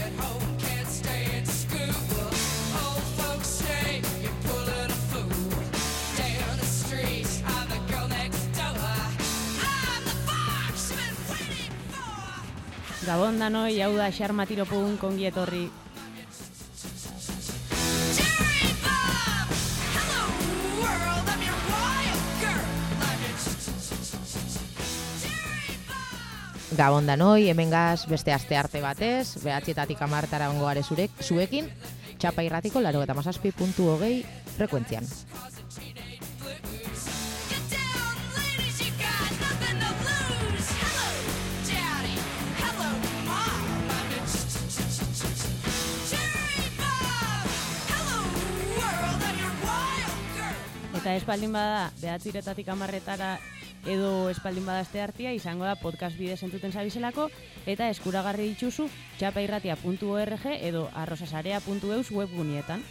Gabon danoi, hau da xarmatiropun kongi etorri. Gabon danoi, hemen gaz beste aste arte batez, 9:00 10:00 ongo gare zuekin, Txapa Irratiko 97.20 frekuentzian. Eta espaldin bada, 9:00 10:00 edo espaldin bada aste artea, izango da podcast bidez entzuten zabizelako, eta eskuragarri dituzu txapairratia.org edo arrosasarea.eus webgunietan.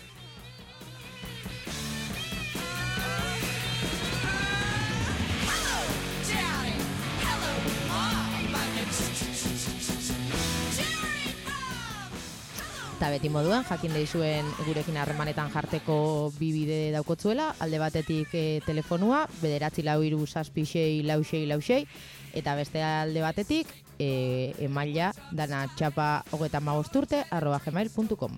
Eta beti moduan, jakin deizuen gurekin harremanetan jarteko bi bide daukotzuela, alde batetik telefonua, 943366666, eta beste alde batetik emaila dana txapa35urte@gmail.com.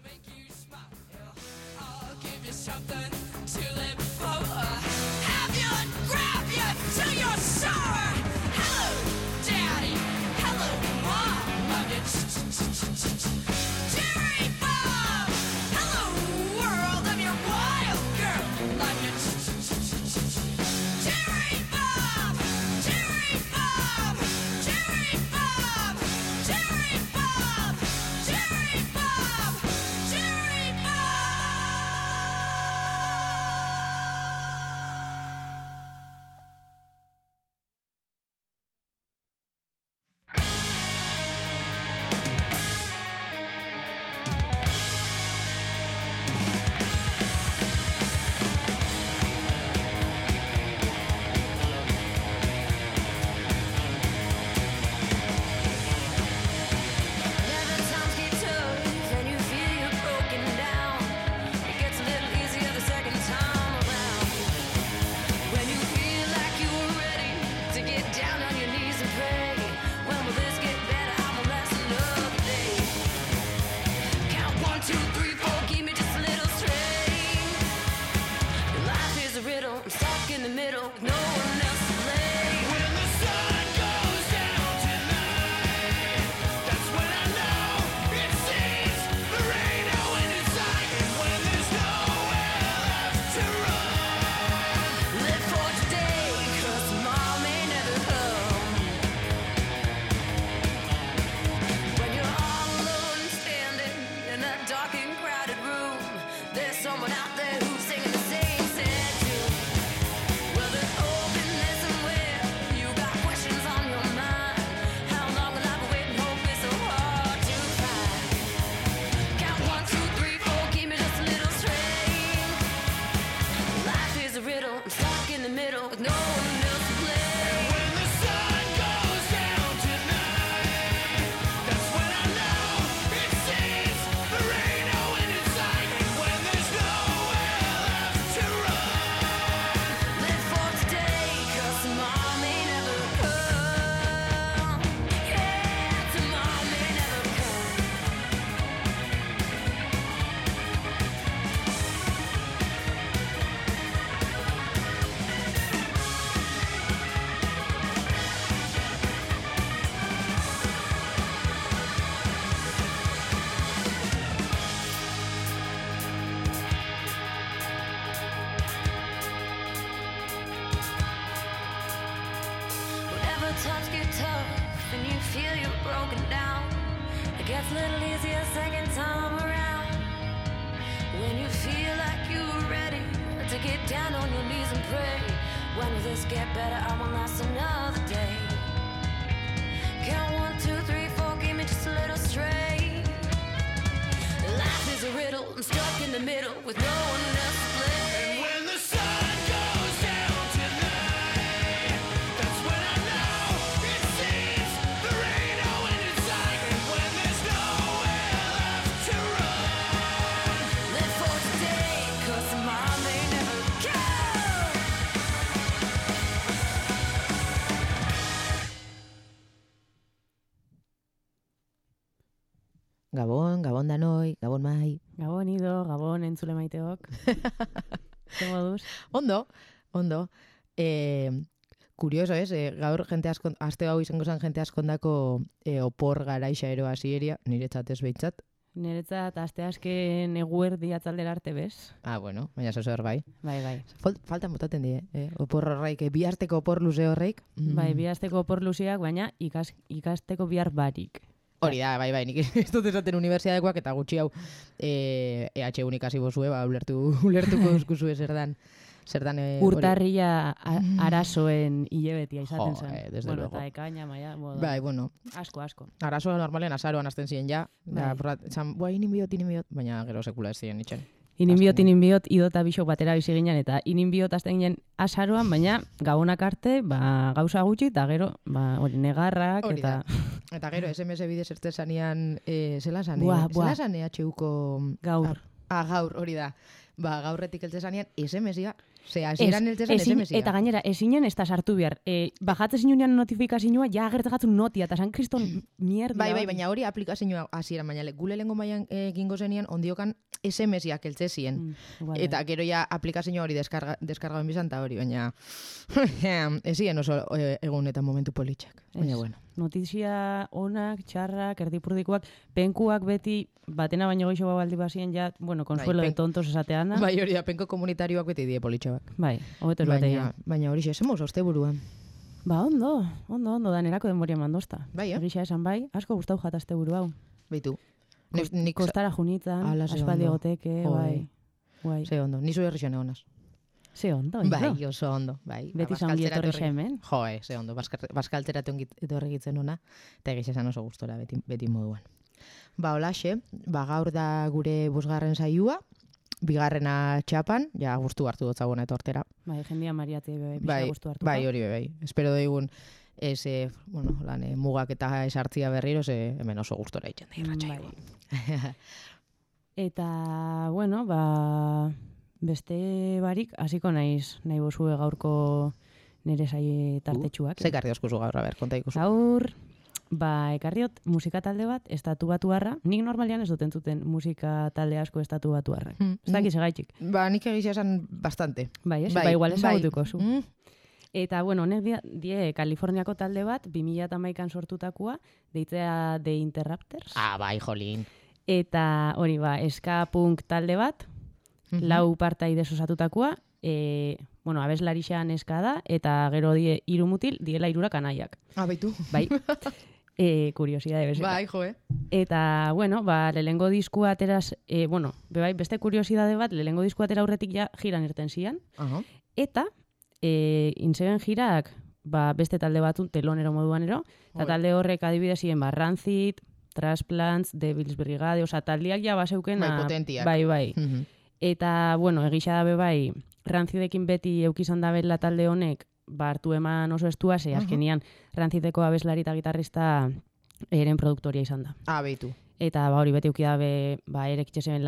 Times get tough and you feel you're broken down. It gets a little easier second time around. When you feel like you're ready to get down on your knees and pray. When will this get better? I won't last another day. Count 1, 2, 3, 4, give me just a little straight. Life is a riddle, I'm stuck in the middle with no one else to play. And when the sun goes down tonight, that's when I know it seems there ain't no end in sight. And when there's nowhere Gabon danoi, gabon mai. Gabon Ido, gabon entzule maiteok. Zer moduz? Ondo. Kurioso, gaur jente asko, aste hau izango zen jente askondako opor garaixa ero hasieria, niretzat ez behintzat. Niretzat asteazken eguerdi atzaldera arte bez. Bueno, baina zer bai. Bai. Faltan botaten die, opor horreik, bi asteko opor luze horreik. Bai, bi asteko opor luzeak, baina ikasteko bihar barik. Hori da, bai, nik ez dut esaten unibertsiadekoak eta gutxi hau EH ikasi bozue, ulertuko duzkuzue zerdan urtarria arazoen hilebetia izaten zen. Desde bueno, luego. Eta ekaina, maia, Bai, bueno. Asko. Arazoa normalen azaroan azten ziren ja. Bai. Esan, inin biot, baina gero sekula ez ziren itxen. Inin biot, Ido eta Bixok batera bizi ginen, eta inin biot azten ginen azaroan, baina gabonak arte, gauza gutxi, eta gero, hori negarrak, hori eta... Eta gero, SMS bidez erte zanean, zela zane? Buah. Zela zane HUko... Gaur. Gaur, hori da. Gaurretik elte zanean, SMS-ia. Hasieran elte zan SMS-ia. Eta gainera, ezinen ez da sartu behar. Bajatzen zinunean notifikazioa, ja agertekatzen notia, eta San Kriston mierda. Bai, baina hori aplikazioa hasieran, baina gule lehengo maian gingo zenian, ondiokan SMS-iak eltze zien. Eta gero ja aplikazioa hori deskargaben bizan, eta hori, baina ezien oso egun eta momentu politxak. Baina, bueno. Notizia onak, txarrak, erdipurdikoak, penkuak beti, batena baino goixo baldi bazien, ja, consuelo de tontos esateana. Bai, hori da, penko komunitarioak beti die politxabak. Bai, hobeto batean. Baina hori xesemos, oste buruan. Ondo, danerako denboria mandosta. Bai, Egixa esan bai, asko gustau jatazte buru hau. Baitu. Kostara junitzen, aspaldi goteke, bai. Ze ondo, nizu herrixan egonaz. Ze ondo, bai, oso ondo, bai. Beti zaungi etorri hemen. Ze ondo, baskaltzeratu etorri gitzen ona, eta egiz esan oso gustora beti moduan. Holaxe, gaur da gure 5. saioa, 2. txapan, ja gustu hartu dotzaguna etortera. Bai, jendia mariate pixka gustu hartu. Bai, hori bai. Espero daigun mugak eta esartzia berriro, hemen oso gustora itxen da irratxaigu. Eta, beste barik, hasiko nahi bozue gaurko nire saie tartetxuak. Ze ekarri oskuzu gaur, konta ikusu. Gaur, ekarriot musika talde bat, estatu batuarra. Nik normalian ez duten zuten musika talde asko estatu batuarra. Ez dakiz egaitxik. Nik egizia esan bastante. Bai, igual ezagutuko zu. Eta, honek die Kaliforniako talde bat, 2011an sortutakoa, deitzea The Interrupters. Bai, jolin. Eta hori ska punk talde bat, 4 partaide osatutakoa, abeslarixan eska da, eta gero die 3 mutil, diela 3 kanaiak. Baitu. Bai. Kuriosidade bezala. Bai, jo, Eta, lehengo diskua ateraz, beste kuriosidade bat, lehengo diskua atera aurretik ja jiran irten zian. Eta, intzeben jirak, beste talde batun, telonero moduanero, eta talde horrek adibidez ziren, Rancid, Transplants, Devil's Brigade, taldiak ja baseuken... Bai, potentiak. Bai. Eta, egisa dabe bai, Rancidekin beti eukizan dabela talde honek, hartu eman oso estua, azkenian Rancideko abeslari eta gitarrista eren produktoria izan da. Beitu. Eta hori beti eukidabe, erekitxesen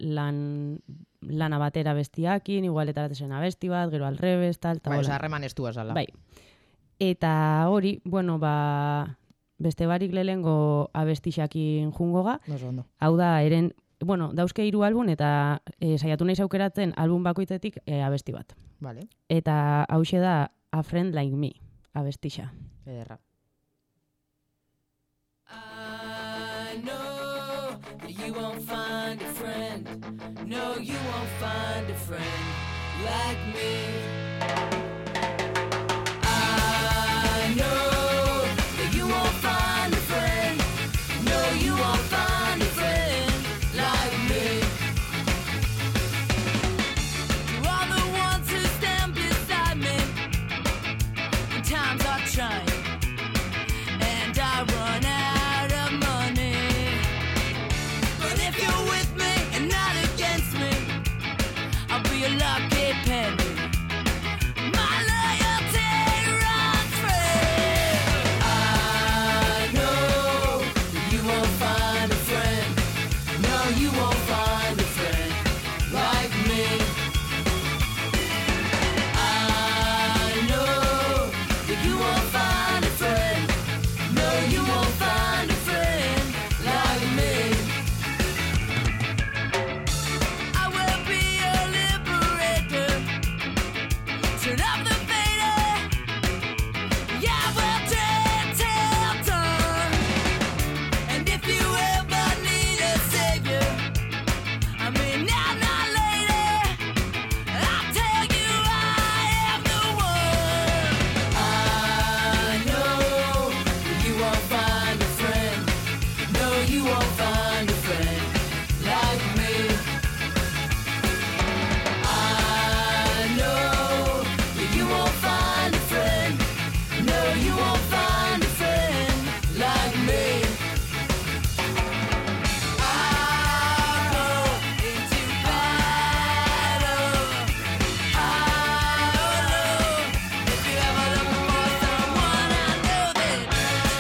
lana batera bestiakin, igual etaratzen abesti bat, gero alrebes, tal. Harreman estua zala. Bai. Eta hori, beste barik lehengo abestixakin jungoga. Hau da, eren, dauzke 3 album eta saiatu nahi aukeratzen album bakoitetik abesti bat. Vale. Eta hauxe da A Friend Like Me, abestixa. Ederra. I know that you won't find a friend. No, you won't find a friend like me. I know that you won't find a friend. No, you won't find a friend like me. You are the ones who stand beside me when times are trying and I run out of money. But if you're with me and not against me, I'll be a lucky penny. turn up the fader. Yeah, well, till dawn. And if you ever need a savior, I mean, now, not later, I'll tell you I am the one. I know you won't find a friend. No, you won't find a friend like me. I know you won't find a friend. No, you won't find a friend like me. I'll go into battle. I don't know if you ever look for someone. I know that.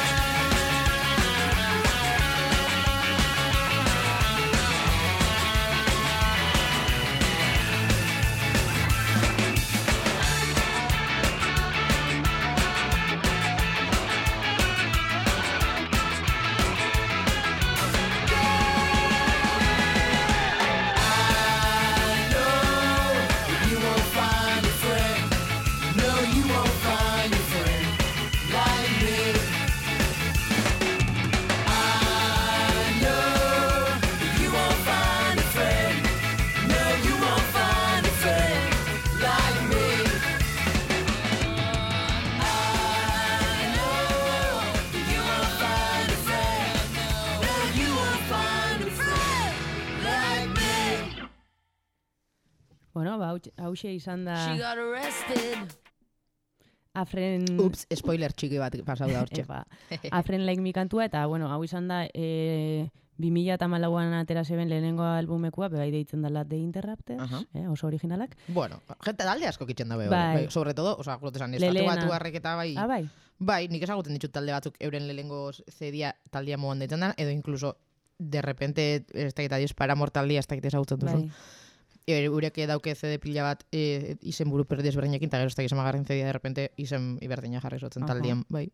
I know you won't find a friend. No, you won't find a friend like me. I know you won't find a friend. No, you won't find a friend like me. I know you won't find a friend. No, you won't find a friend like me. Bueno, ba, hause izan da She got arrested. Afren... Ups, spoiler txiki bat pasau da hortxe. Epa, Afren Like Me kantua, eta, bueno, hau izan da 2014an atera zeben lehenengo albumekua, bebai deitzen dela The Interrupters, Aha. oso originalak. Bueno, gente talde asko kitzen dabe. Bai. Sobre todo, oza, grotesan, Lelena. estatu batu harreketa bai. Ah, bai? Bai, nik ezagutzen ditut talde batzuk euren lehenengo zedia taldia moan deitzen da, edo incluso de repente, ez dakit adiez Paramore taldea, ez dakit ezagutzen duzun. Bai. Eurek dauke CD pila bat izen buru perdi ezberdinekin, eta gero ez dakit zamagarren zedia de repente izen iberdina jarri zotzen Aha. taldean, bai.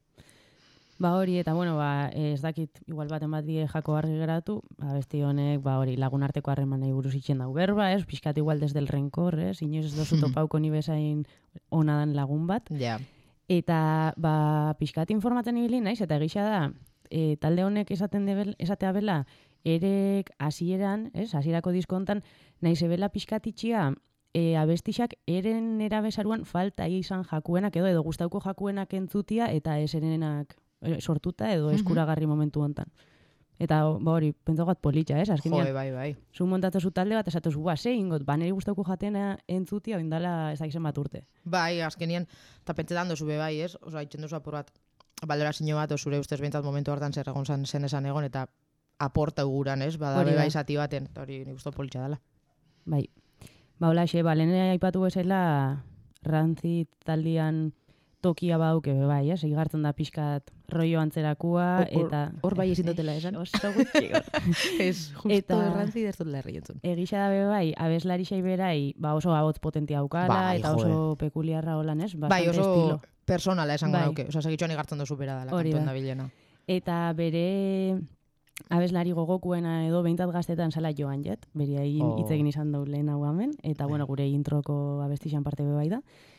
Ba hori, eta bueno, ba, ez dakit, igual baten bat die jako argi geratu, besti honek, ba hori, lagunarteko harremanei buruz itxen dau berba, ez? Pixkat igual desde el rencor, ez? Inoiz ez dozu topauko ni bezain ona dan lagun bat. Ja. Eta, ba, pixkat informatzen ibili naiz, eta egisa da, talde honek esatea bela, erek hasieran, ez? Hasierako diskontan, naiz ebela pixkat itxia, abestixak eren erabezaruan falta izan jakuenak edo gustauko jakuenak entzutia eta eserenak sortuta edo eskuragarri momentu hontan. Eta ba hori, pentsagot politxa, ez? Azkenean, Bai. zu montatu zu talde bat, esatu zu, ze ingot, ba niri gustauko jatena entzutia oindala ez dakizen bat urte. Bai, azkenian, eta pentsetan dozu be bai, ez? Osa, itxen dozu apur bat, balorazio bat, zure ustez behintzat momentu hartan zer egon zen esan egon, eta aporta uguran, ez? Bada Hori da. bai zati baten, eta hori nik uste politxa dela. Bai. Ba holaxe, ba lehen aipatu bezala Rancid taldean tokia bauke be bai, ez? Igartzen da pixkat rollo antzerakua eta Hor bai ezin dutela esan. Oso gutxi. Ez, justo Eta- errantzi ez dut lerri entzun. Egisa da be bai, abeslari berai, ba oso ahots potentia daukala Bai, eta jode. oso pekuliarra holan, ez? Bai, Bastante oso estilo. personala esango Bai. dauke. Osa, segitxoan igartzen dozu bera dela, Hori kantuen da. da bilena. Eta bere abeslari gogokuena edo behintzat gaztetan zala Joan Jett, bere Oh. hitz egin izan dau lehen hau hemen, eta bueno, gure introko abestixan parte be bai da.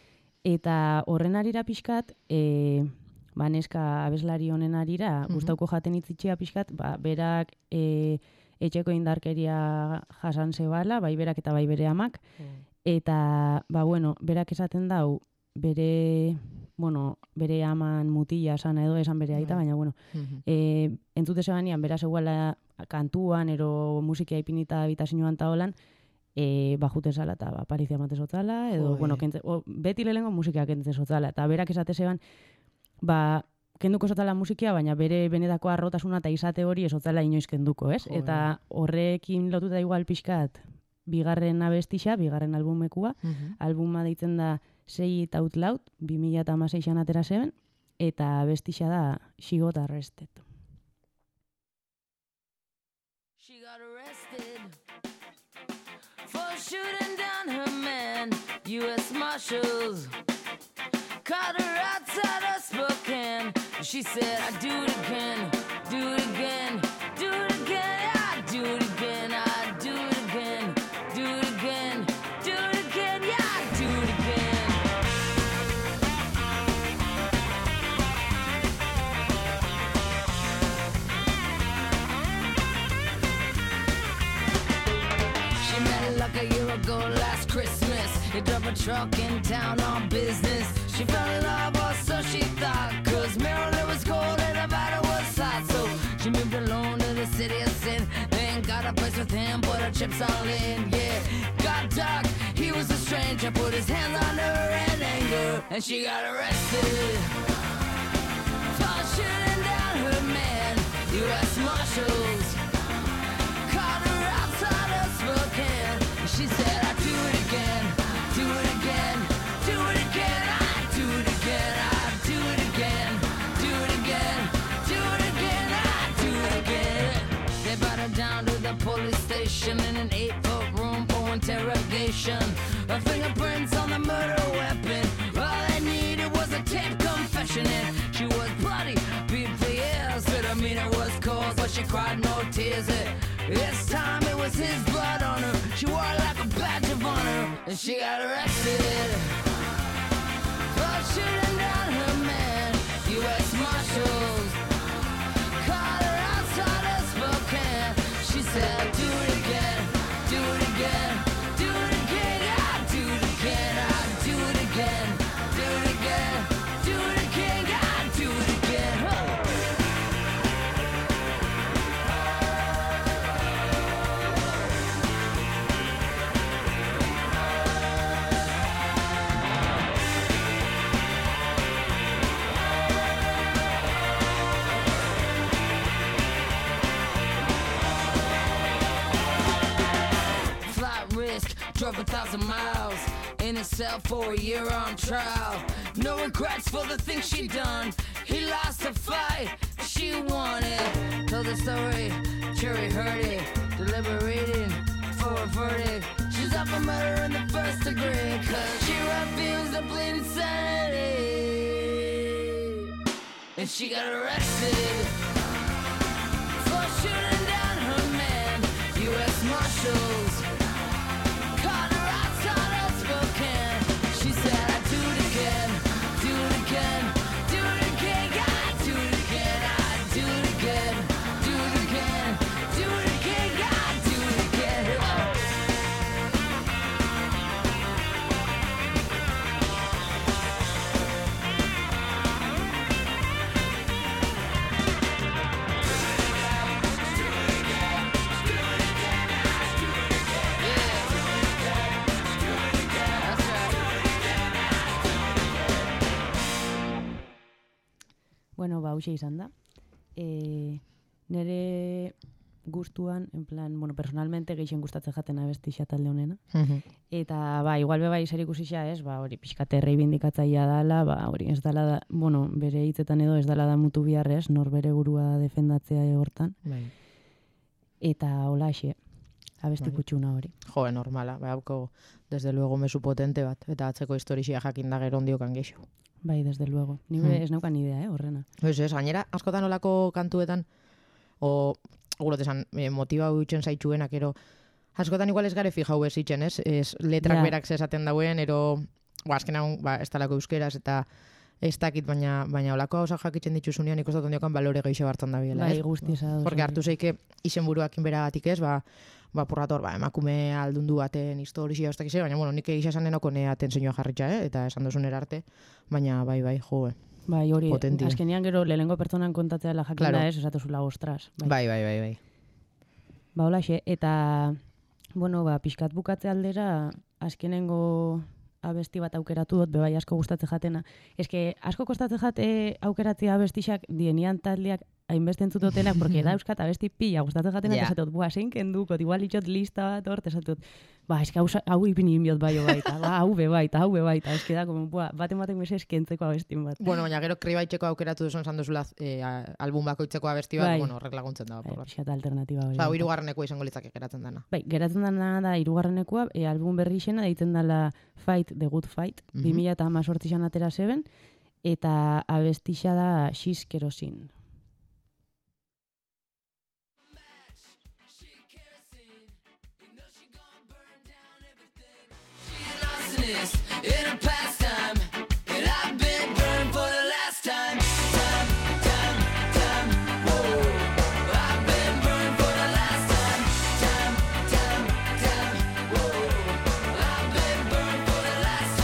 Eta horren arira pixkat, ba neska abeslari honen arira, gustauko jaten itzitxea pixkat, ba berak etxeko indarkeria jasan zebala, bai berak eta bai bere amak, eta ba bueno, berak esaten dau bere aman mutila esan edo esan bere aita, baina bueno, entzute zebanean, bera zegoela kantuan, ero musikia ipinita bitasinuan ta holan, bajute zala eta aparizia mate zotzala, edo, Jode. bueno, beti lehengo musika kentze zotzala, eta berak esate zeban, ba, kenduko zotala musikia, baina bere benetako arrotasuna eta izate hori ezotzala inoiz kenduko, ez? Jode. Eta horrekin lotuta igual pixkat, bigarren abestixa, bigarren albumekua, albuma deitzen da Say It Out Loud, 2016an atera zeben, eta abestixa da She Got Arrested. She got arrested for shooting down her man. U.S. Marshals caught her outside of Spokane. She said, I do it again, do it again, do it again, I do it again, I do it again, do it again, do it again, yeah, I do it again. truck in town on business. She fell in love, or so she thought, 'cause Maryland was cold and Nevada was hot. So she moved alone to the city of sin. Then got a place with him, put her chips all in, yeah. Got dark, he was a stranger, put his hands on her in anger, and she got arrested for shooting down her man. U.S. Marshals caught her outside of Spokane. She said, I'd do it again, do it again, do it again, I'd do it again, I'd do it again, do it again, do it again, I'd do it again. They brought her down to the police station in an 8-foot room for interrogation. Her fingerprints on the murder weapon. All they needed was a tape confession, and she was bloody, beat for years. Said her meaning was cold, but she cried no tears. This time it was his blood on her. She wore it like a badge of honor, and she got arrested for shooting down her man. U.S. Marshals caught her outside of Spokane. She said, do it again, do it again, do it again, I'll do it again, I'll do it again, do it again, do it again, I'll do it again. Flight risk, drove 1,000 miles in a cell for a year on trial. No regrets for the things she done. He lost the fight, she won it. Told the story, jury heard it, deliberating for a verdict. She's up for murder in the first degree, 'cause she refused to plead insanity, and she got arrested for shooting down her man. U.S. Marshals caught her outside of Spokane. She said, I'd do it again, do it again, do it again, I'd do it again, I'd do it again, do it again, do it again, I'd do it again. Bueno, hauxe izan da. Nere gustuan, en plan, bueno, personalmente gehien gustatzen jaten abestixa talde honena. Eta, igual bai zer ikusixa ez, hori pixkate reibindikatzaia dala, hori ez dala da, bueno, bere hitzetan edo ez dala da mutu biharrez, nor bere burua defendatzea hortan. Bai. Eta holaxe, abesti kutxuna hori. Jo, normala, hauko, desde luego, mesu potente bat, eta atzeko historixia jakinda gero ondiokan geixo. Bai, desde luego. Ni ez neukan idea, horrena. Ez, gainera, askotan olako kantuetan, gurot esan, motiba huitzen zaitxuenak, ero, askotan igual ez gare fijau bezitzen, ez letrak berak zesaten dauen, ero, azkenan, ez talako euskeraz, eta ez dakit, baina olako hausak jakitzen dituzunean, ikostat ondiokan balore gehiago hartan da biela, Bai, guztiz ados. Porque hartu zeike izen buruakin beragatik ez, purrator, emakume aldundu baten historia, ez dakize, baina, bueno, nik egisa esan denoko neaten zeinua jarritxa, eta esan duzun erarte, baina, bai, jo, Bai, hori, potentia. azkenean gero lehengo pertsonan kontatzea la jakin da ez, esatuzula ostras. Bai. Holaxe, eta, bueno, pixkat bukatze aldera, azkenengo abesti bat aukeratu dut, bai asko gustatzen jatena. Eske, asko kostatzen jate aukeratzea abestixak dienian taldeak hainbeste entzutotenak, porque da euskat abesti pila gustatzen jatenak, esatot, zein kendukot, igual itxot lista bat hort, esatot, eske hau ipin inbiot bai, hau bebaita, eske da, baten mese eskentzeko abestin bat. Bueno, baina gero kribaitzeko aukeratu duzun zanduzula album bakoitzeko abesti bat, bueno, horrek laguntzen da. Pixat alternatiba hori. Hirugarrenekoa izango litzake geratzen dana. Bai, geratzen dana da hirugarrenekoa, album berri izena, deitzen dela Fight, The Good Fight, 2018 atera zeben, eta abestixa da She's Kerosene. In a pastime, and I've been burned for the last time. Whoa. I've been burned for the last time. Whoa. I've been burned for the last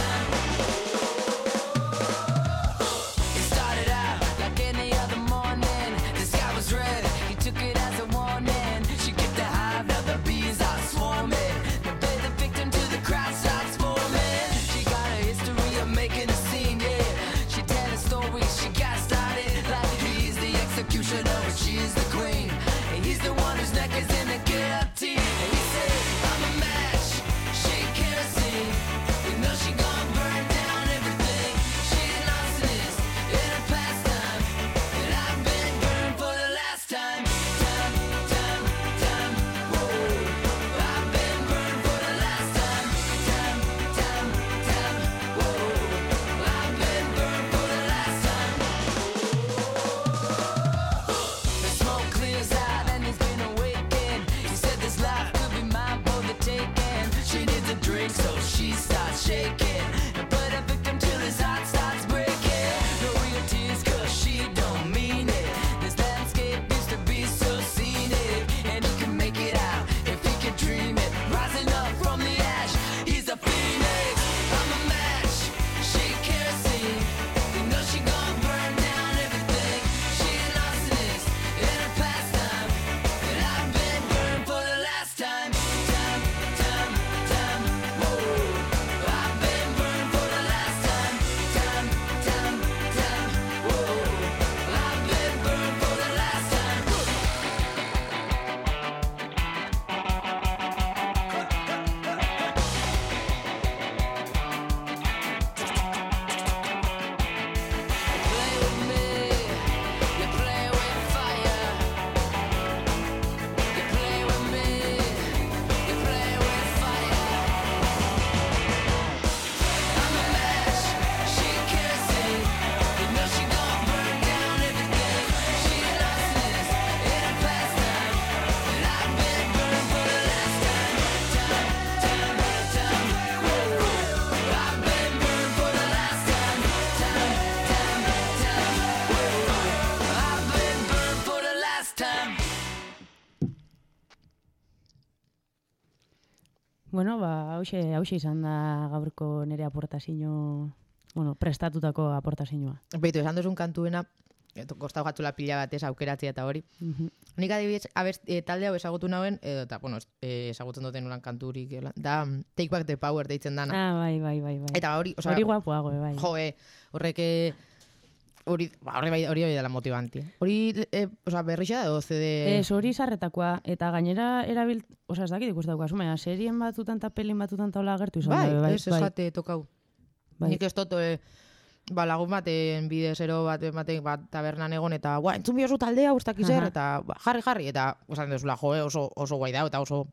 Bueno, hauxe izan da gaurko nire aportazio, prestatutako aportazioa. Beitu, esan duzun kantuena, kostau jatzula pila batez aukeratzea eta hori. Nik adibidez, talde hau ezagutu nauen, eta, ezagutzen duten ulan kanturik, da Take Back the Power deitzen dana. Ah, bai. Eta hori, hori guapoago, bai. Horrek, hori dela motivanti. Hori, berrixa da, CD... hori zarretakoa, eta gainera ez dakit ikustaukazu, baina serien batutan eta pelin batutan taula agertu izan. Bai, ez jate tokau. Nik ez dut, lagun baten bidezero bat tabernan egon, eta entzun biozu taldea ustak izer, eta jarri, eta esan duzula, oso guai dago, eta oso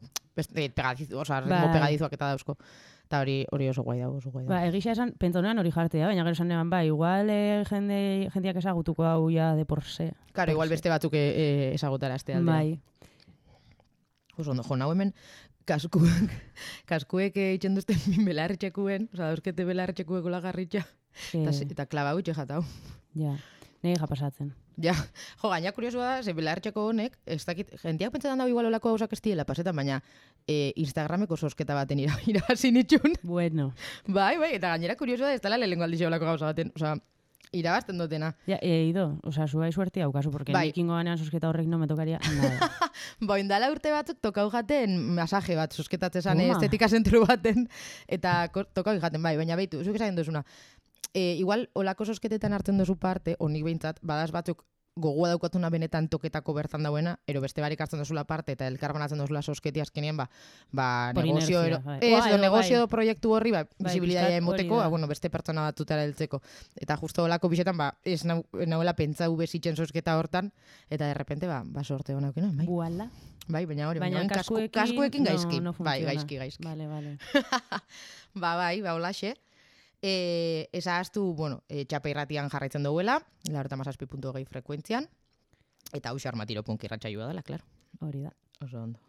ritmo pegadizuak eta dauzko. Eta hori oso guai dago, Egisa esan, pentsonean hori jartea, baina gero esan eban, igual jendeak ezagutuko hau ja de por se. Claro, igual beste batzuk ezagutara este aldea. Bai. Oso ondo, nau hemen, kaskuek itxen duzten belarretxekuen, dauzkete belarretxekueko lagarritxa, eta klaba hutxe jatau. Ja, nire pasatzen. Ja, gaina kuriosua da, ze belarretxeko honek, ez dakit, jendeak pentsetan dago igual olako hausak ez diela pasetan, baina Instagrameko sosketa baten irabazi nitxun. Bueno. Bai, eta gainera kuriosua da, ez dala lehenko aldizio olako gauza baten, irabazten dutena. Ja, zuai suerti haukazu, porque nik ingo ganean sosketa horrek no me tokaria nada. Indala urte batzuk tokau jaten masaje bat, sosketatzezan estetika zentru baten, eta tokau jaten, baina beitu, zuk esaten duzuna. Igual, olako sosketetan hartzen duzu parte, honik behintzat, badaz batzuk gogoa daukatuna benetan toketako bertan dauena, ero beste barik hartzen duzula parte, eta elkarbanatzen duzula sosketi azkenien, negozio, negozio proiektu horri, bizibilitatea emoteko, beste pertsona batutara heltzeko. Eta justo olako bisetan, ez nauela pentsau bezitzen sosketa hortan, eta derrepente, sorte hona eukena, bai. Buala. Bai, baina hori, kaskuekin gaizki. Bai, gaizki. Vale. Holaxe. Ezaztu, txapa irratian jarraitzen duela, 97.2 frekuentzian, eta hau xarmatiro punk irratsaioa dela, klaro. Hori da. Oso ondo.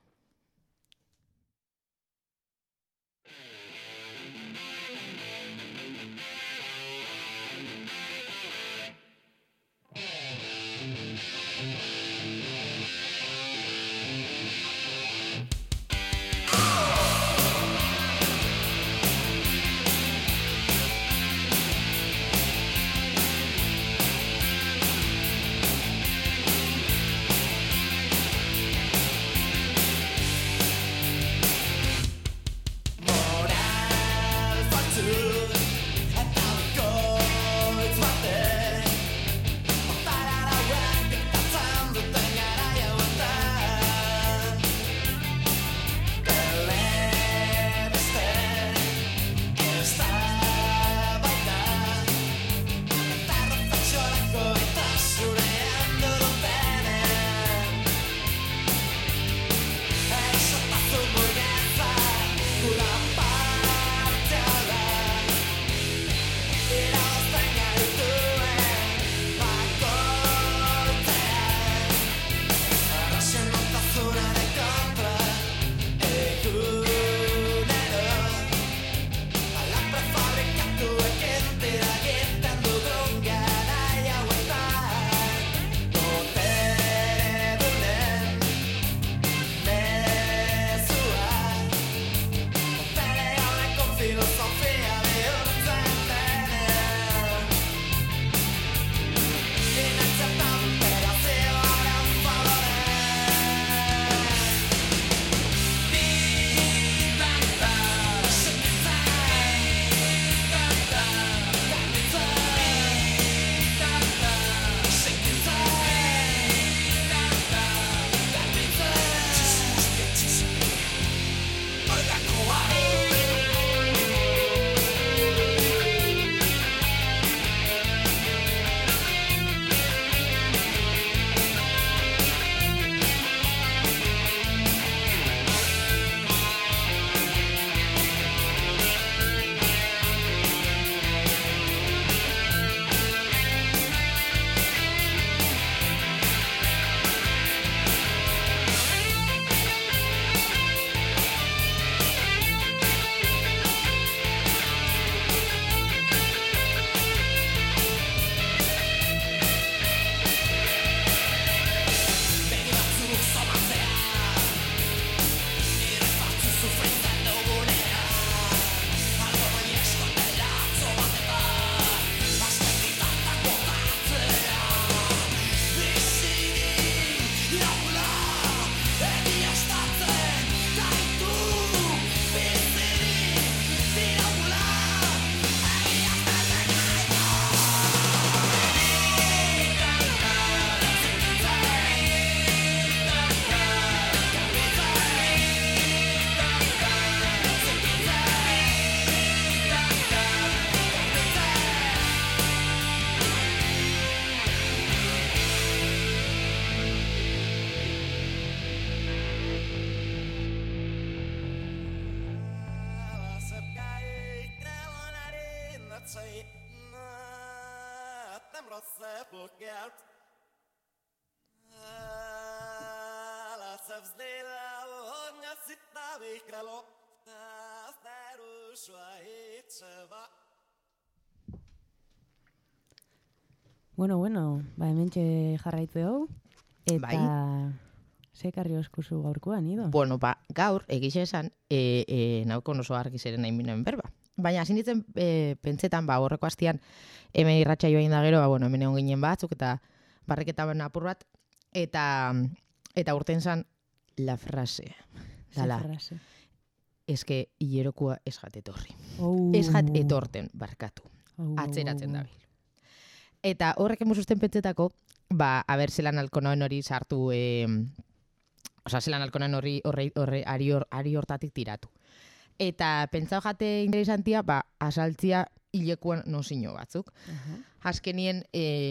Bueno, hementxe jarraitze hau, eta Bai. Zekarri oskuzu gaurkoan, ido? Bueno, gaur, egixe esan, nauko oso argi zeren nahi minen berba. Baina, hasi nintzen pentsetan, horreko hastian, hemen irratxa joain da gero, hemen egon ginen batzuk, eta barriketa apur bat, eta urten zan, la frase. Dala, ez que hilerokua ez jat etorri. Ez jat etorten, barkatu. Atzeratzen dabil. Eta horrek emuzuzten pentsetako, aber zelan alkonoen hori sartu, zelan alkonoen ari hortatik tiratu. Eta pentsau jate interesantia, asaltzia hilekuan nozino batzuk. Azkenien,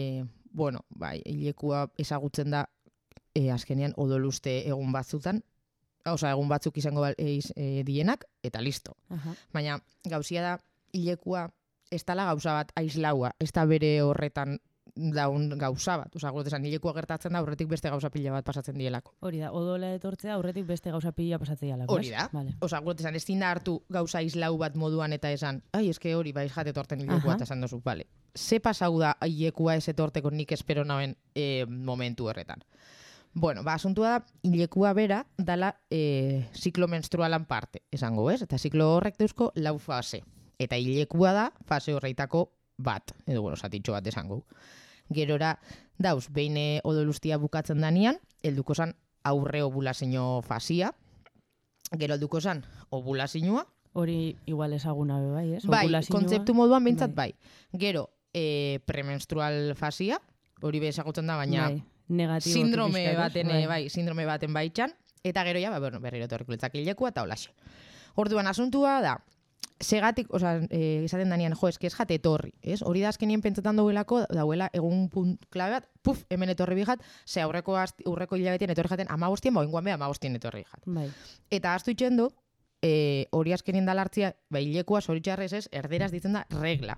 hilekua ezagutzen da, azkenien odoluste egun batzutan, egun batzuk izango dienak, eta listo. Baina gauzia da, hilekua ez dala gauza bat aislaua, ez da bere horretan daun gauza bat. Gurtesan, hilekua gertatzen da, horretik beste gauza pila bat pasatzen dielako. Hori da, odola etortzea, horretik beste gauza pila pasatzen dielako. Hori da. Gurtesan, ez da hartu gauza aislau bat moduan eta esan, eske hori, ez jate etorten hilekua, eta esan dozu, bale. Ze pasau da hilekua ez etorteko nik espero nauen momentu horretan. Bueno, asuntua da, hilekua bera dala ziklo menstrualan parte, esango, ez? Eta ziklo horrek deuzko lau fase. Eta hilekua da fase horreitako bat, edo zatitxo bat esango. Gerora, dauz, behin odolustia bukatzen danian, helduko zan aurre ovulazio fasia, gero helduko zan ovulazioa. Hori igual ezaguna bai, ez? Bai, kontzeptu moduan behintzat bai. Gero, premenstrual fasia, hori be ezagutzen da, baina sindrome baten baitxan, eta gero ja, berriro etorriko litzak hilekua eta holaxe. Orduan, asuntua da, segatik, izaten danian, eski ez jate etorri, ez? Hori da azkenien pentsetan dauela egun punt klabe bat, hemen etorri bijat, ze aurreko hilabetien etorri jaten 15, oinguan be 15 etorri jat. Bai. Eta aztu itxendu, hori azkenien dalartzia, hilekua zoritxarrez ez, erderaz ditzen da regla.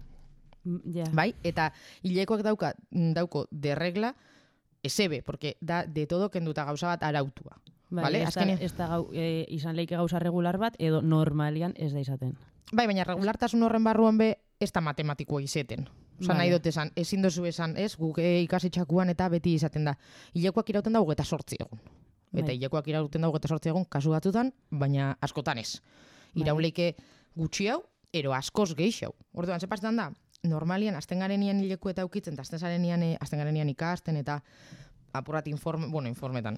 Bai? Eta hilekoak dauko de regla, esebe, porque da de todo kenduta gauza bat arautua. Vale, ez da izan leike gauza regular bat, edo normalian ez da izaten. Bai, baina regulartasun horren barruan be, ez da matematikoa izeten. Nahi dut esan, ezin dozu esan, ez, guk ikasitxakuan eta beti izaten da. Hilekoak irauten da 28 egun. Eta hilekoak irauten da 28 egun kasu batzutan, baina askotan ez. Iraun leike gutxi hau, ero askoz geixau. Orduan, ze pasetan da, normalian, azten garenian hileku eta ukitzen, eta azten garenian ikasten, eta apurat informetan.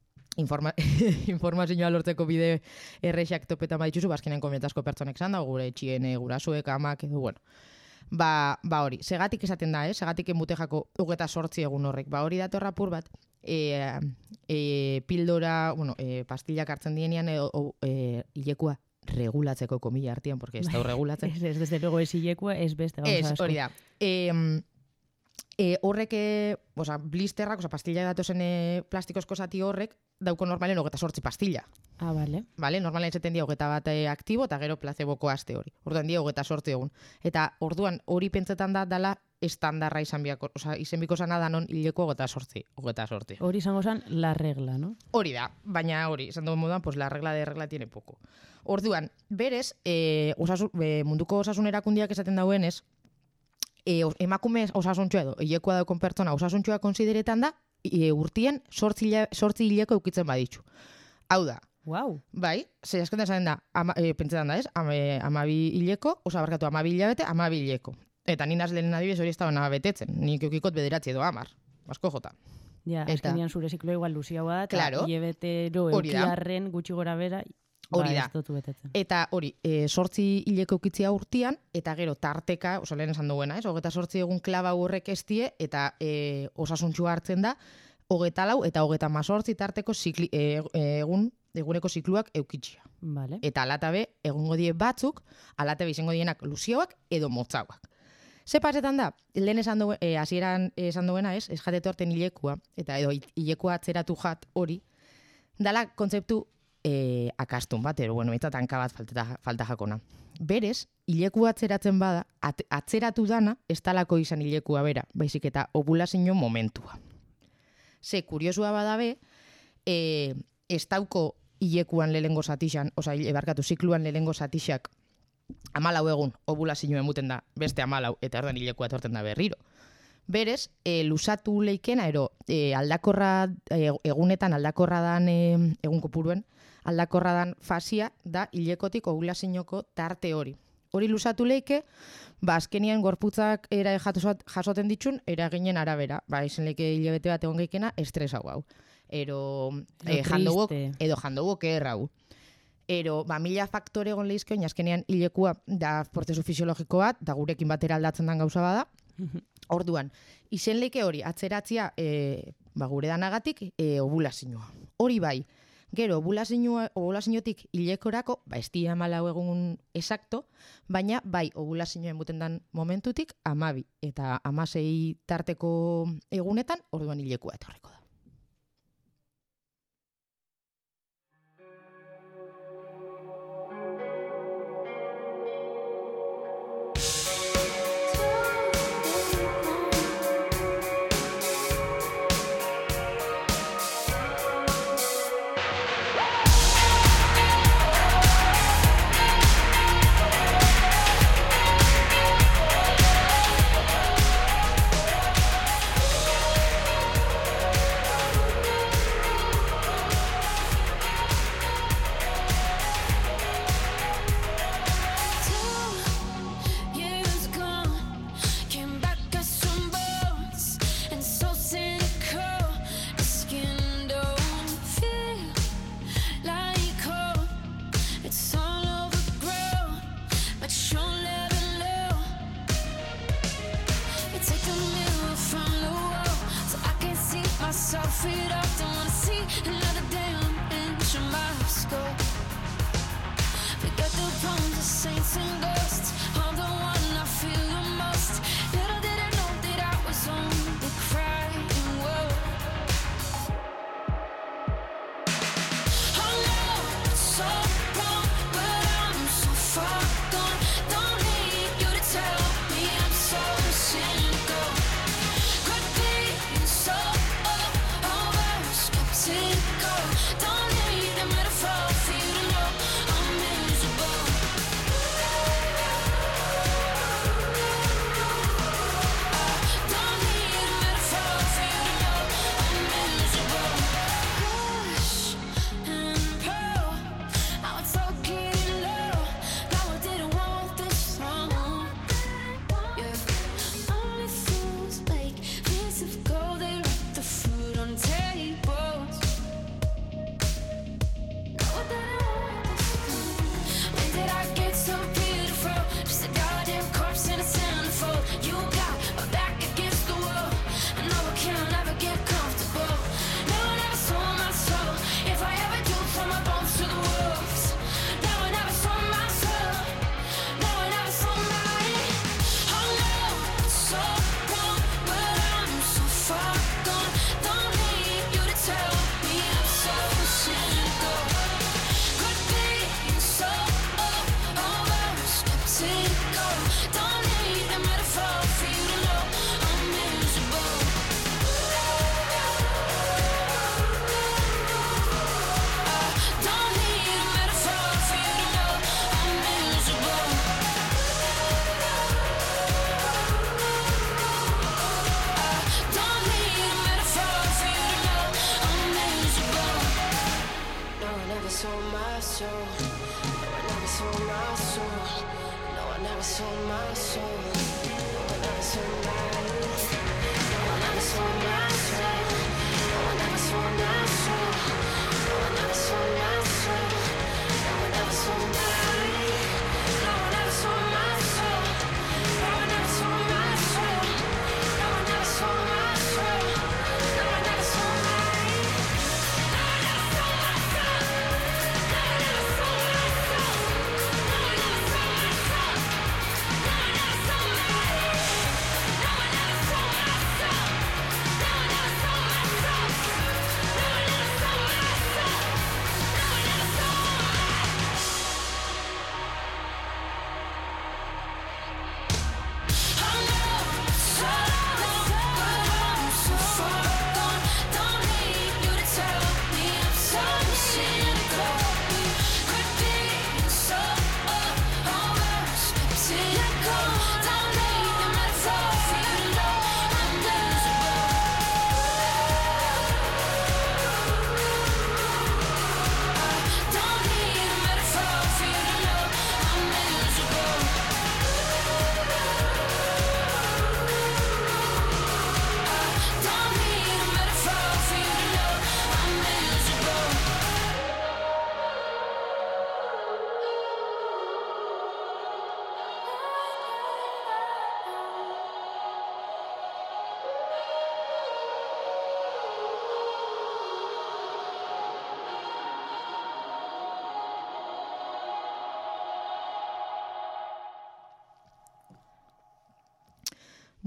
Informazioa lortzeko bide errexak topetan baditzuzu, bazkinen komietazko pertsonek zan da, gure etxien, gurasuek, amak, edo, bueno. Hori, segatik esaten da, segatik enbutejako 28 egun horrek. Hori datorra apur bat, pildora, pastillak hartzen dienean, hilekua regulatzeko komilla artian, porque ez da regulatzen. Ez, desde luego, ez hilekua, ez beste gauza asko. Hori da. Horrek, blisterrak, pastilla datozen plastikozko zati horrek, dauko normalen 28 pastilla. Bale. Vale, normalen zeten dia 21 aktibo, eta gero placeboko aste hori. Orduan dia 28 egun. Eta orduan hori pentsetan dala estandarra izan biako, izen biko zana danon hileko 28. Hori izango zan la regla, no? Hori da, baina hori, izan dugu moduan, pues la regla de regla tiene poco. Orduan, berez, munduko osasun erakundiak esaten dauen ez, emakume osasuntxoa edo, hilekoa daukon pertsona osasuntxoa konsideretan da, urtien 8 hileko eukitzen baditzu. Hau da. Wow. Bai, ze askontan esaten da, pentsetan da ez, 12 hileko, 12 hilabete, 12 hileko. Eta ni nazlehen adibidez hori ez da bena betetzen, nik eukikot 9 edo 10, asko jota. Ja, azkenian zure ziklo igual luziagoa da, eta hilabetero eukiarren gutxi gora bera, hori da. Eta hori, 8 hileko eukitzia urtian, eta gero tarteka, lehen esan duguena, 28 egun klaba horrek estie, eta osasuntxua hartzen da, 24 eta 28 tarteko eguneko zikluak eukitxia. Vale. Eta alatabe, egungo die batzuk, alatabe izango dienak luziauak edo motzauak. Ze pasetan da, lehen hasieran esan duena ez jate torten hilekua, eta edo hilekua atzeratu jat hori, dala kontzeptu akastun bat, bueno, eta tanka bat falta jakona. Berez, ileku atzeratzen bada, atzeratu dana, ez talako izan ilekua bera, baizik eta ovulazio momentua. Ze, kuriosua badabe, ez dauko ilekuan lehengo zatixan, zikluan lehengo zatixak, 14 egun ovulazio emuten da, beste 14, eta ordan ilekua etorten da berriro. Berez, lusatu leikena, aldakorra, egunetan aldakorra dan, egun kopuruen, aldakorra dan fasia da ilekotik ovulazioko tarte hori. Hori lusatu leike, azkenian gorputzak jasoten ditxun, eraginen arabera. Izen leike hilabete bat egon geikena, estres hau. Jandogok errau. Mila faktore egon lehizke, azkenean ilekua da prozesu fisiologiko bat, da gurekin batera aldatzen den gauza bada. Orduan, izen leike hori, atzeratzia gure danagatik ovulazioa. Hori bai, gero ovulaziotik ilekorako, ez dira 14 egun esakto, baina bai ovulazioa emuten den momentutik 12 eta 16 tarteko egunetan, orduan ilekua etorriko da.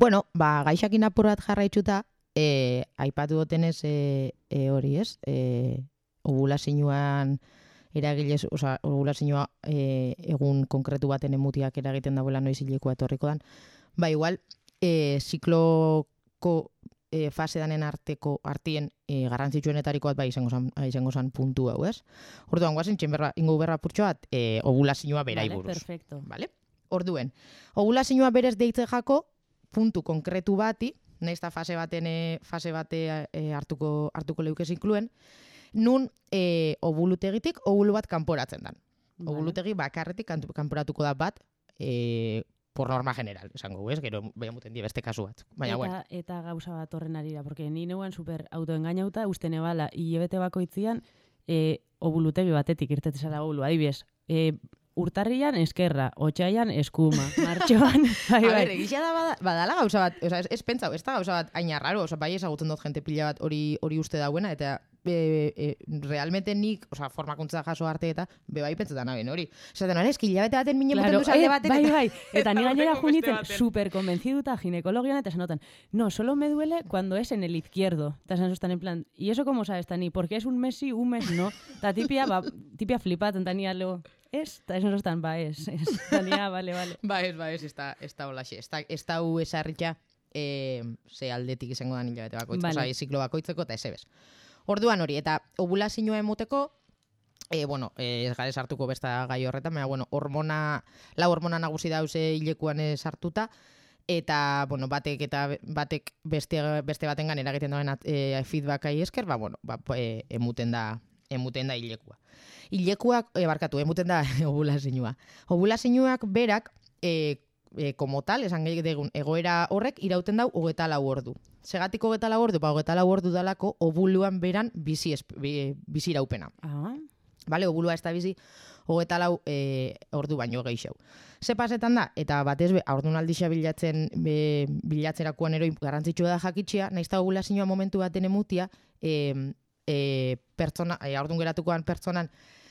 Bueno, gaixakin apur bat jarraitzuta, aipatu dutenez hori ez, ovulazioan eragilez, ovulazioa egun konkretu baten emutiak eragiten dagoela noiz hilekua etorriko dan, igual, zikloko fase danen artien garrantzitsuenetariko bat izango zan puntu hau, ez? Orduan, guazen, ingo berra purtxo bat, ovulazioa berai buruz. Vale, perfecto. Vale? Orduen, ovulazioa berez deitze jako, puntu konkretu bati, nahiz da fase bate hartuko leuke zikluen, nun ovulutegitik ovulu bat kanporatzen dan. Ovulutegi bakarretik kanporatuko da bat, por norma general, esango, ez? Gero behemuten die beste kasu bat. Baina, bueno. Eta gauza bat horren arira, porque ni neuan super autoengainauta, uste nebala, hilabete bakoitzian, ovulutegi batetik irtetezara ovulu, adibidez, urtarrian eskerra, otxaian eskuma, martxoan, bai. A ber, egizia da badala gauza bat, ez pentsau, ez da gauza bat aina raro, bai ezagutzen dut jente pila bat hori uste dauena, eta realmente nik, formakuntza jaso arte eta bai pentsetan aben hori. Zaten, eski hilabete baten mine muten duzalde baten. Bai, eta ni gainera junitzen super convenciduta ginekologian eta sanotan, no, solo me duele cuando es en el izquierdo. Eta esan en plan, ¿y eso cómo sabes, Tani? Porque es un mes sí, un mes no. Ta tipia flipaten, Tania lego. Ez, eta esan zostan, ez. Tania, vale. Ez da holaxe. Ez da hu esarritxa ze aldetik izango da hilabete bakoitzeko, ziklo bakoitzeko eta ez. Orduan hori, eta ovulazioa emoteko, ez gara sartuko besta gai horretan, baina, lau hormona nagusi dauze hilekuan sartuta, eta, batek beste batengan eragiten dauen feedbackai esker, emuten da hilekua. Hilekuak, emuten da ovulazioa. Ovulazioak berak, como tal, esan gehiago egoera horrek irauten dau 24 ordu. Segatik 24 ordu, 24 ordu dalako ovuluan beran bizi iraupena. Vale, ovulua ez da bizi 24 ordu baino gehiago. Ze pasetan da, eta batez haurdunaldixa bilatzerakoan eroi garrantzitsua da jakitxea, nahiz da ovulazioa momentu baten emutia, haurdun geratukoan pertsonan,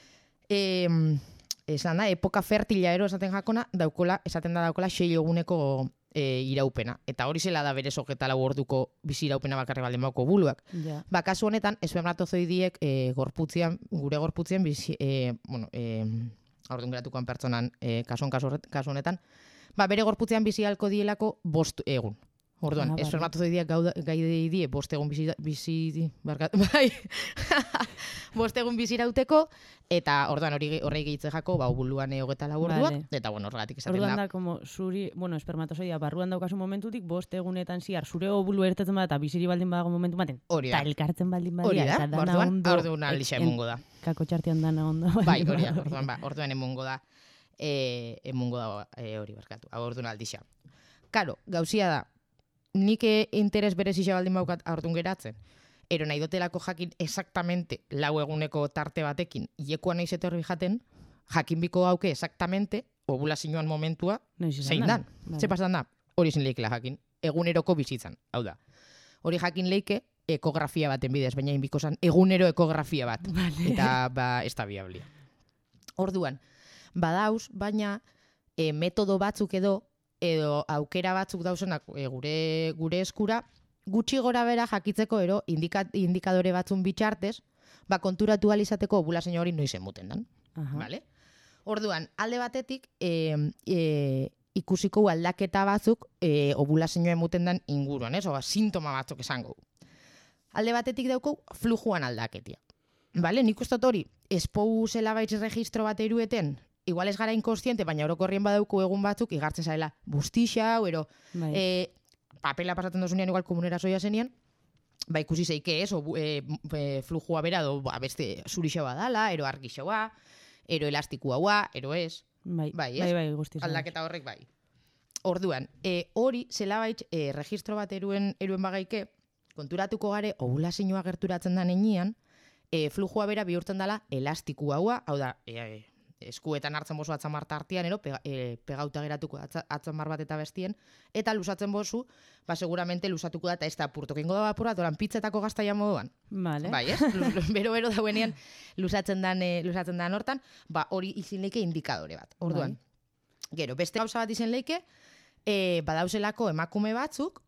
esan da, epoka fertila esaten jakona, esaten da daukola 6 eguneko iraupena. Eta hori zela da berez 24 orduko bizi iraupena bakarri baldin bauko ovuluak. Kasu honetan, espermatozoidiek gure gorputzean haurdun geratukoan pertsonan kasu honetan, bere gorputzean bizi halko dielako 5 egun. Orduan, espermatozoidiak gai die 5 egun bizi irauteko, eta orduan horrei gehitze jako, ovuluan 24 orduak, eta horregatik esaten da. Orduan da, como zuri, espermatozoidia barruan daukazu momentutik, 5 egunetan ziar, zure ovulu ertetzen bat, eta biziri baldin badago momentu baten, eta elkartzen baldin badia, eta dana ondo. Orduan alixa emungo da. Kako txartian dana ondo. Bai, orduan emungo da hori barkatu, orduan aldixa. Karo, gauzia da, nik interes berezia baldin baukat haurdun geratzen, ero nahi dotelako jakin exactamente 4 eguneko tarte batekin, hilekuan nahiz etorri jaten, jakin biko hauke exactamente ovulazioan momentua zein dan. Ze pasan da? Hori zin leikela jakin, eguneroko bizitzan, hau da. Hori jakin leike ekografia baten bidez, baina inbiko zan egunero ekografia bat. Eta ez da biablia. Orduan, badauz, baina metodo batzuk edo aukera batzuk dauzenak gure eskura, gutxi gora bera jakitzeko indikadore batzun bitxartez, konturatu alizateko ovulazio hori noiz emuten dan. Vale? Orduan, alde batetik, ikusiko aldaketa batzuk ovulazioa emuten dan inguruan, sintoma batzuk esango. Alde batetik dauko flujuan aldaketia. Vale? Nik ustot hori, espou zela baitz registro bat erueten, igual ez gara inkonstiente, baina orokorrien badauko egun batzuk, igartzen zaila bustixa, papela pasatzen dozunean igual komunera zoia zenian, ikusi zeike ez, flujua bera, beste zurixa badala, ero argixoa, ero elastikua, ero ez. Bai, guztiz. Aldaketa horrek bai. Orduan, hori zela baitz registro bat eruen bagaike, konturatuko gare, ovulazioa gerturatzen da neinean, flujua bera bihurtzen dela elastikua, hau da, eskuetan hartzen bozu atzamar tartian, pegauta geratuko atzamar bat eta bestien, eta lusatzen bozu, seguramente lusatuko da, eta ez da apurtoko ingo da apurat, oran pizzetako gaztaia moduan. Bai, ez? Bero dauenean lusatzen dan hortan, hori izin leike indikadore bat. Orduan, gero, beste gauza bat izin leike, badauzelako emakume batzuk,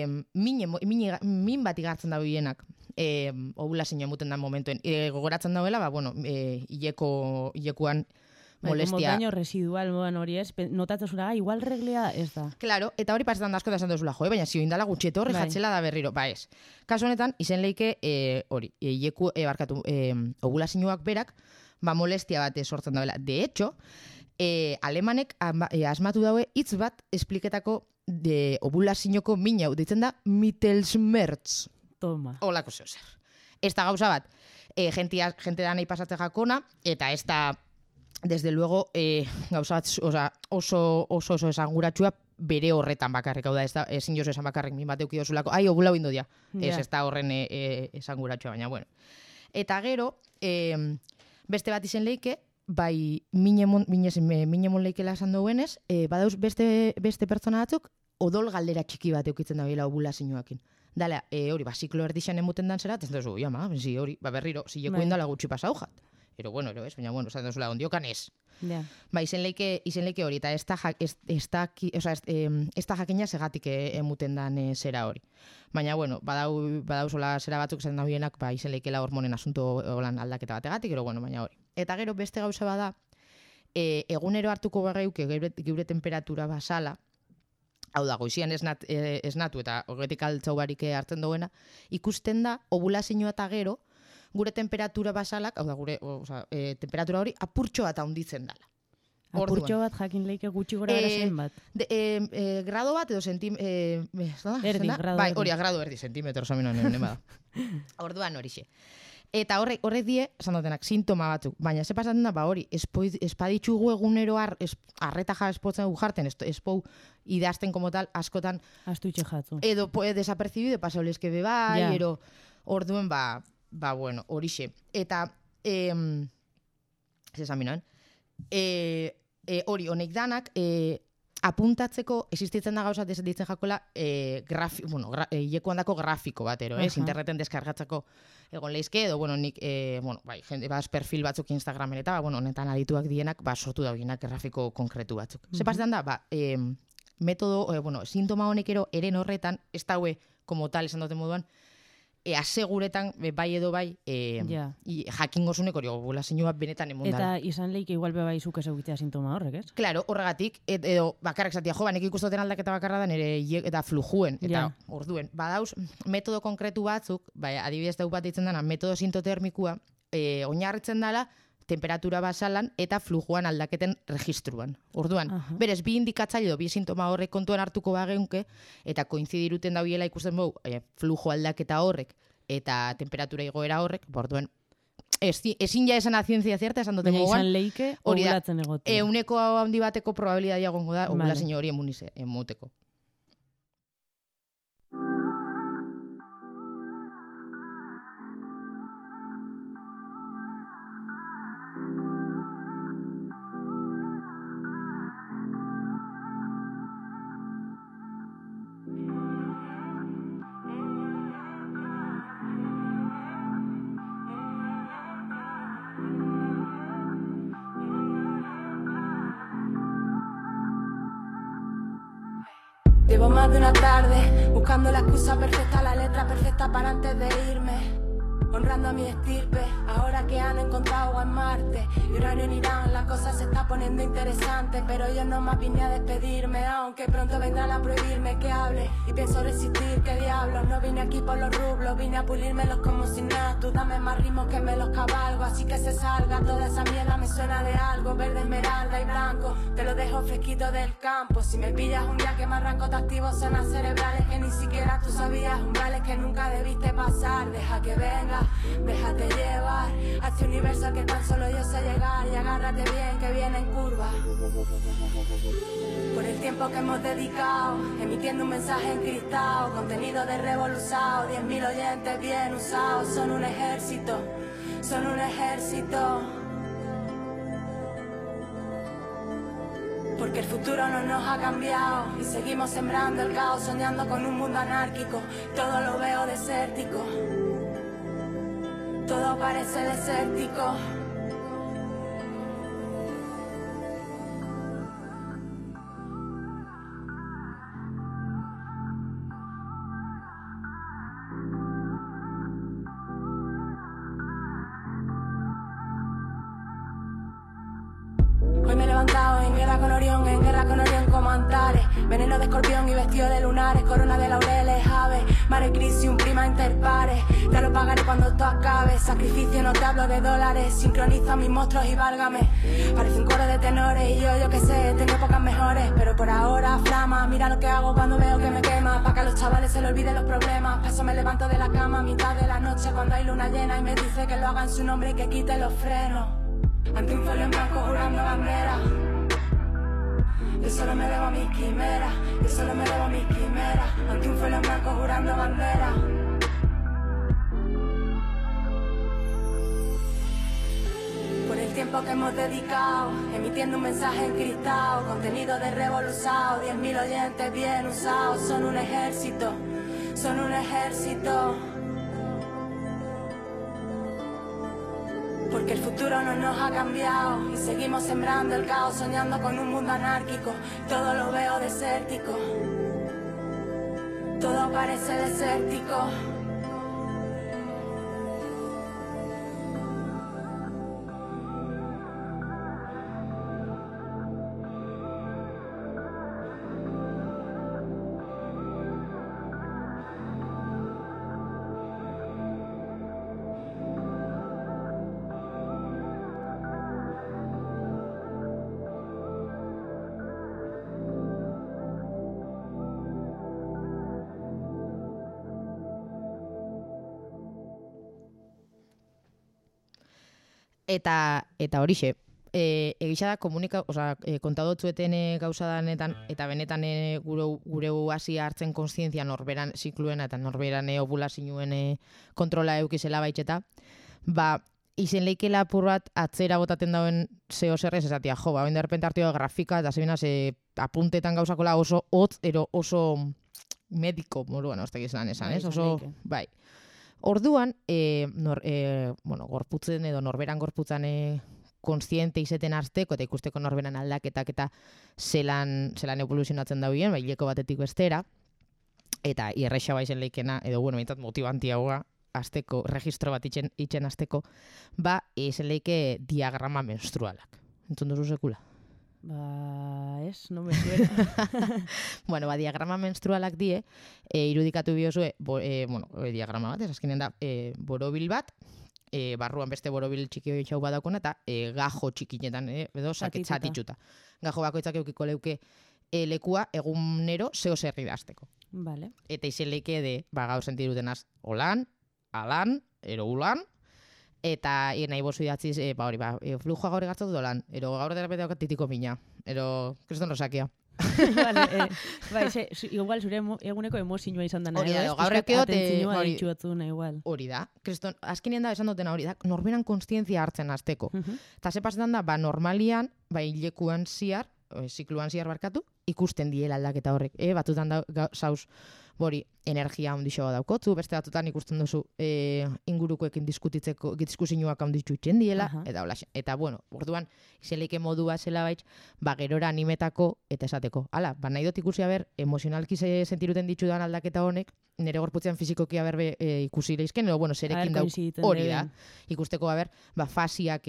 min bat igartzen da bienak. Ovulazioa emuten da momentuen. Gogoratzen dauela, hilekuan molestia. Como daño residual modan hori ez, notatzezuna, igual reglea ez da. Claro, eta hori pasetan da asko da esan duzula, baina zio indala gutxeto horre jatzela da berriro, ez. Kasu honetan, izen leike, hori, ovulazioak berak, molestia bat sortzen dauela. De hecho, alemanek asmatu daue hitz bat espliketako ovulazioko min hau, ditzen da Mittelschmerz. Toma. Olako zeo zer. Ez da gauza bat, jente da nahi pasatze jakona, eta ez da, desde luego, gauza bat oso esanguratsua bere horretan bakarrik, hau da, ezin jozu esan bakarrik min bat eukidozulako, ovulau indo dia, ez da horren esanguratsua, baina bueno. Eta gero, beste bat izen leike, bai minemon leikela esan duenez, badauz beste pertsona batzuk, odol galdera txiki bat eukitzen da bila ovulazioakin. Dala, hori, ziklo erdixan emuten dan zera, ez duzu, hori, berriro, zileko indala gutxi pasau jat. Ero, bueno, ez, baina, bueno, esan duzula, ondiokan ez. Izen leike hori, eta ez da jakina segatik emuten dan zera hori. Baina, bueno, badau zola zera batzuk zen dabienak, izen leikela hormonen asunto holan aldaketa bategatik, ero, bueno, baina hori. Eta gero, beste gauza bada, egunero hartuko garreuke geure temperatura basala, hau da, goizian esnatu eta horretik altzau barik hartzen duena, ikusten da, ovulazioa eta gero, gure temperatura basalak, hau da, gure temperatura hori, apurtxo bat handitzen dela. Apurtxo bat jakin leike gutxi gora zen bat? Grado bat edo erdi, grado. Bai, hori, grado erdi, sentimetro zamino nene bada. Orduan horixe. Eta horrek die, esan dutenak, sintoma batzuk. Baina, ze pasatzen da, hori, espaditxugu egunero arreta espotzen jarten, espou idazten como tal, askotan... Astuitxe jatzu. Edo desapercibido, pasaulezke bebai, ero orduen, bueno, horixe. Eta, zesan binoen, hori, honek danak, apuntatzeko, existitzen da gauzat ez ditzen jakola, hilekuan dako grafiko batero, interneten deskargatzeko egon leizke, edo, bueno, nik, jende perfil batzuk Instagramen eta, honetan adituak dienak, sortu dauginak grafiko konkretu batzuk. Ze pasetan da, metodo, sintoma honek eren horretan, ez daue, como tal, esan duten moduan, aseguretan, bai edo bai, jakingo zunek hori ovulazioa benetan emundan. Eta izan leike igual bebai zuk ezagutzea sintoma horrek, ez? Claro, horregatik, edo bakarrak zatia, nek ikustoten aldaketa bakarra da nire eta flujuen, eta orduen. Badauz, metodo konkretu batzuk, adibidez dau bat ditzen dana, metodo sintotermikua, oinarritzen dela, temperatura basalan eta flujuan aldaketen registruan. Orduan, berez, bi indikatzaile bi sintoma horrek kontuan hartuko bageunke, eta koinzidiruten dauiela ikusten bau, flujo aldaketa horrek eta temperatura igoera horrek, orduan, ezin ja esan a ciencia cierta, esan duten gogoan. Izan leike, ovulatzen egote. Euneko handi bateko probabilidadia gongo da, ovulazio hori emuteko. Llevo más de una tarde buscando la excusa perfecta, la letra perfecta para antes de irme. Honrando a mi estirpe, ahora que han encontrado agua en Marte y uranio en Irán, la cosa se está poniendo interesante. Pero yo no más vine a despedirme, aunque pronto vendrán a prohibirme que hable. Y pienso resistir, qué diablos, no vine aquí por los rublos, vine a pulírmelos como si nada. Tú dame más ritmos que me los cabalgo, así que se salga toda esa mierda, me suena de algo. Verde, esmeralda y blanco, te lo dejo fresquito del campo. Si me pillas un día que me arranco, te activo zonas cerebrales que ni siquiera tú sabías, umbrales que nunca debiste pasar. Deja que venga, déjate llevar a este universo que tan solo yo sé llegar. Y agárrate bien que viene en curva. Por el tiempo que hemos dedicado, emitiendo un mensaje encriptado, contenido de revolucionado, 10.000 oyentes bien usados. Son un ejército, son un ejército. Porque el futuro no nos ha cambiado y seguimos sembrando el caos, soñando con un mundo anárquico. Todo lo veo desértico, todo parece desértico. en guerra con Orión como Antares. Veneno de escorpión y vestido de lunares, corona de laureles, aves, mare crisium, prima inter pares. Te lo pagaré cuando esto acabe, sacrificio no te hablo de dólares. Sincronizo a mis monstruos y válgame. Parece un coro de tenores y yo que sé, tengo pocas mejores. Pero por ahora flama, mira lo que hago cuando veo que me quema. Pa' que a los chavales se le olviden los problemas. Pa' eso me levanto de la cama a mitad de la noche cuando hay luna llena y me dice que lo haga en su nombre y que quite los frenos. Ante un folio en blanco jurando bandera. Yo solo me debo a mis quimeras, yo solo me debo a mis quimeras. Ante un folio en blanco jurando bandera. Por el tiempo que hemos dedicado, emitiendo un mensaje encriptado, contenido de revolucionado, 10.000 oyentes bien usados, son un ejército, son un ejército. Porque el futuro no nos ha cambiado y seguimos sembrando el caos, soñando con un mundo anárquico. Todo lo veo desértico, todo parece desértico. Eta horixe, egisa da kontadotzueten gauza danetan, eta benetan gure hasi hartzen kontzientzia norberan zikluena eta norberan ovulazioen kontrola eukizela baitxeta, izen leikela apur bat atzera botaten dauen zeo zerrez esatia, oin de repente hartio grafika eta zebina apuntetan gauzakola oso hotz, ero oso mediko, moruan, ez tegizan esan, ez? Oso, bai. Orduan, gorputzen edo norberan gorputzan kontziente izeten harteko eta ikusteko norberan aldaketak eta zelan evoluzionatzen dauen, hileko batetik bestera, eta irrexa baizen leikena, edo mintzat motibantiagoa, azteko, registro bat itxen azteko, izen leike diagrama menstrualak. Entzun duzu sekula? No me suena. Diagrama menstrualak die, irudikatu biozue, diagrama bat, azkenean da, borobil bat, barruan beste borobil txiki hori txau badaukona, eta gajo txikinetan, edo zatitxuta. Gajo bakoitzak eukiko leuke lekua egunero zeo zerri dazteko. Vale. Eta izen leike de, gaur sentirutenaz, holan, alan, ero ulan, eta nahi bozu idatziz, flujua gaur egartzatu dolan, ero gaur derapete daukat titiko mina, ero kriston rosakia. Igual zure eguneko emozioa izan dena. Hori da, gaur ekeot, hori da, kriston, azkenean da esan dutena hori da, norberan konstientzia hartzen azteko. Eta ze pasetan da, normalian, hilekuan ziar, zikluan ziar barkatu, ikusten diela aldaketa horrek. Batutan da, zauz, energia handixo daukotzu, beste batutan ikusten duzu ingurukoekin diskusinuak handitxu itxen diela, eta hola. Eta, orduan, izeleike modua zela baitz, gerora animetako eta esateko. Hala, nahi dut ikusi haber, emozionalki sentiruten ditzudan aldaketa honek, nire gorputzean fizikoki haber ikusi leizken, edo, zerekin dauk hori da. Ikusteko haber, fasiak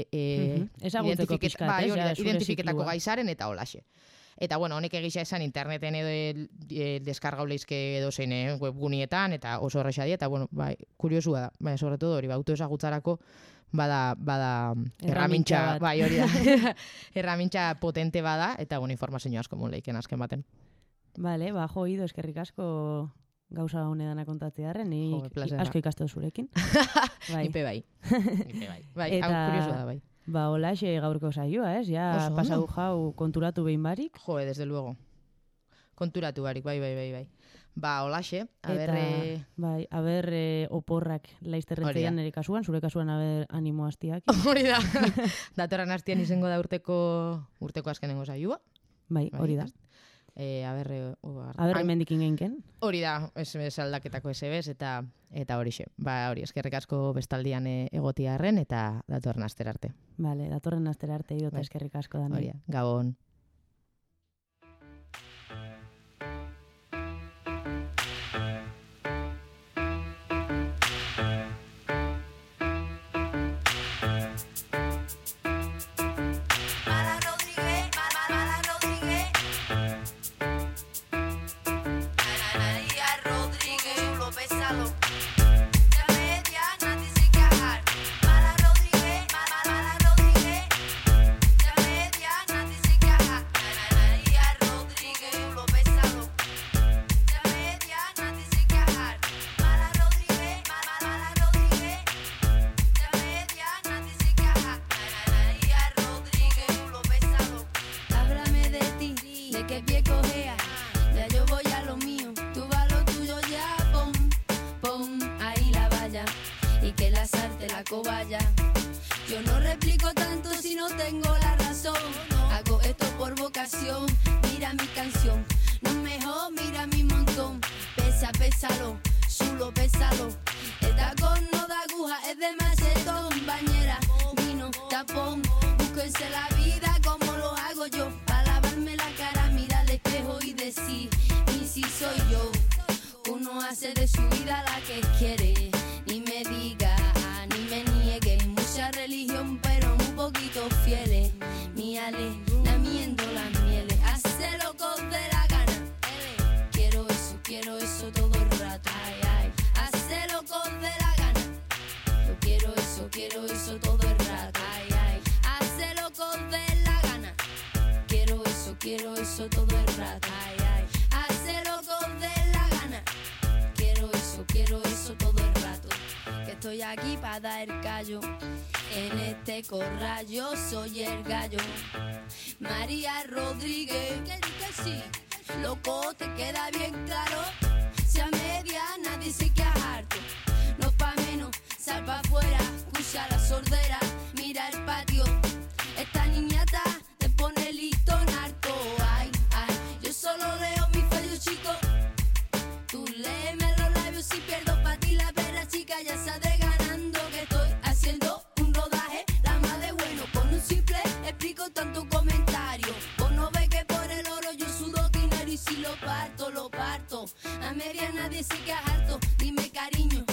identifiketako gaizaren eta holaxe. Eta, honek egisa esan interneten edo deskargau leizke edo zein webgunietan, eta oso horreza di, eta, kuriosua da, sobre todo hori, autoezagutzarako bada erramintxa, hori da, erramintxa potente bada, eta informazio asko mun leiken azken baten. Vale, Ido, eskerrik asko gauza honedana kontatzearen, asko ikastu zurekin. Ipe bai. Kuriosua da, bai. Holaxe gaurko saioa, ez? Ja, pasau jau konturatu behin barik. Desde luego. Konturatu barik, bai. Holaxe, aber oporrak laizterretzean nire kasuan, zure kasuan aber animo hastiak. Hori da. Datorren hastian izango da urteko azkenengo saioa. Bai, hori da. Aber hemendikin geinken. Hori da, ez aldaketako SBS eta horixe. Hori, eskerrik asko bestaldian egotiarren eta datorren astera arte. Vale, datorren astera arte idota eskerrik asko da. Hori, Gabon. Mala Rodríguez. cobaya. Yo no replico tanto si no tengo la razón. Hago esto por vocación. Mira mi canción, no es mejor, mira mi montón. Pésalo, chulo, pésalo. El tacón no da aguja, es de macetón. Bañera, vino, tapón. Búsquense la vida como lo hago yo. Para lavarme la cara, mirar al espejo y decir, y si soy yo. Uno hace de su vida la que quiere. Ni me diga, ni me niegue. Mucha religión, pero muy poquito fieles. Mi lamiendo las mieles. Hace loco de la gana. Quiero eso todo el rato. Ay, ay. Hace loco de la gana. Yo quiero eso todo el rato. Ay, ay. Hace loco de la gana. Quiero eso todo el rato. Ay, ay. Hace loco de la gana. Quiero eso todo el rato. Que estoy aquí para dar el callo. En este corral yo soy el gallo. María Rodríguez, que sí. Loco, te queda bien claro. Si a media nadie se queda harto. No pa' menos, sal pa' afuera. Escucha la sordera, mira el patio. Esta niñata te pone listón harto. Ay, ay, yo solo leo mi fallo chico. Tú léeme los labios y pierdo pa' ti la perra chica. Ya saldré ganando que estoy haciendo un rodaje. La más de bueno, con un simple explico tanto comentario. Vos no ves que por el oro yo sudo dinero y si lo parto. A media nadie se queda harto. Dime cariño,